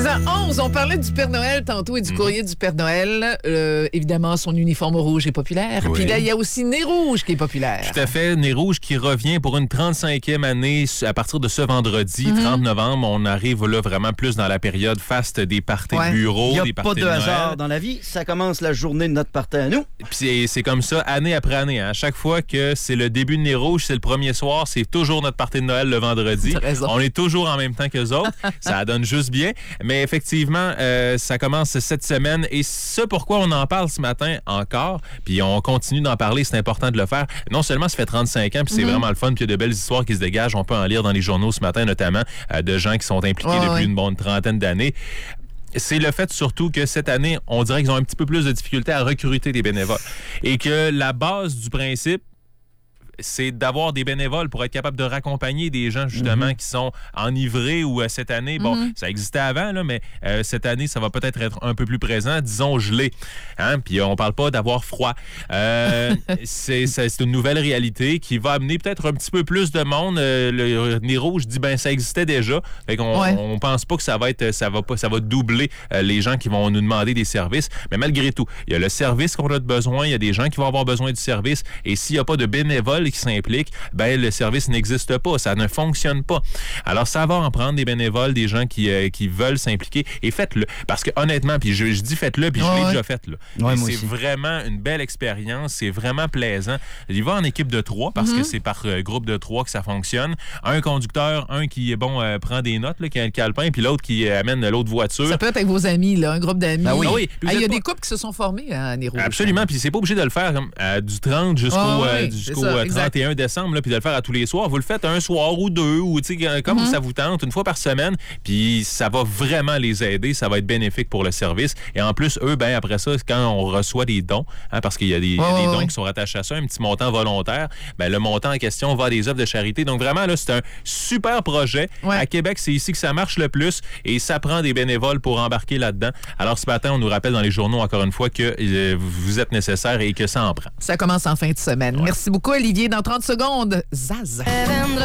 6h11, on parlait du Père Noël tantôt et du courrier du Père Noël. Évidemment, son uniforme rouge est populaire. Oui. Puis là, il y a aussi Nez Rouge qui est populaire. Tout à fait. Nez Rouge qui revient pour une 35e année à partir de ce vendredi, 30 novembre. On arrive là vraiment plus dans la période faste des parties de bureau, Il des n'y a pas parties de de Noël. hasard dans la vie. Ça commence la journée de notre party à nous. Puis c'est comme ça, année après année. Hein. À chaque fois que c'est le début de Nez Rouge, c'est le premier soir, c'est toujours notre partie de Noël le vendredi. T'as raison. On est toujours en même temps qu'eux autres. Ça donne juste bien. Mais effectivement, ça commence cette semaine. Et ce pourquoi on en parle ce matin encore, puis on continue d'en parler, c'est important de le faire. Non seulement ça fait 35 ans, puis c'est vraiment le fun, puis il y a de belles histoires qui se dégagent. On peut en lire dans les journaux ce matin, notamment de gens qui sont impliqués depuis une bonne trentaine d'années. C'est le fait surtout que cette année, on dirait qu'ils ont un petit peu plus de difficulté à recruter des bénévoles. Et que la base du principe, c'est d'avoir des bénévoles pour être capable de raccompagner des gens, justement, qui sont enivrés ou cette année, bon, ça existait avant, là, mais cette année, ça va peut-être être un peu plus présent, disons gelé. Hein? Puis on parle pas d'avoir froid. C'est une nouvelle réalité qui va amener peut-être un petit peu plus de monde. Le Nez Rouge dit, ben ça existait déjà. Fait qu'on on pense pas que ça va doubler les gens qui vont nous demander des services. Mais malgré tout, il y a le service qu'on a besoin, il y a des gens qui vont avoir besoin du service. Et s'il n'y a pas de bénévoles qui s'impliquent, ben le service n'existe pas, ça ne fonctionne pas. Alors ça va en prendre des bénévoles, des gens qui veulent s'impliquer et faites-le. Parce que honnêtement, puis je dis faites-le, puis je l'ai déjà fait là. Ouais, c'est vraiment une belle expérience, c'est vraiment plaisant. Il va en équipe de 3 parce que c'est par groupe de 3 que ça fonctionne. Un conducteur, un qui prend des notes, là, qui a le calepin, puis l'autre qui amène l'autre voiture. Ça peut être avec vos amis, là, un groupe d'amis. Ah oui. Il y a des couples qui se sont formés à Nez Rouge. Absolument, puis c'est pas obligé de le faire du 30 jusqu'au 31 décembre, là, puis de le faire à tous les soirs. Vous le faites un soir ou deux, ou comme ça vous tente, une fois par semaine, puis ça va vraiment les aider, ça va être bénéfique pour le service. Et en plus, eux, ben après ça, quand on reçoit des dons, parce qu'il y a des dons qui sont rattachés à ça, un petit montant volontaire, ben le montant en question va à des œuvres de charité. Donc vraiment, là, c'est un super projet. À Québec, c'est ici que ça marche le plus et ça prend des bénévoles pour embarquer là-dedans. Alors ce matin, on nous rappelle dans les journaux, encore une fois, que vous êtes nécessaire et que ça en prend. Ça commence en fin de semaine. Merci beaucoup, Olivier. Dans 30 secondes, Zaz.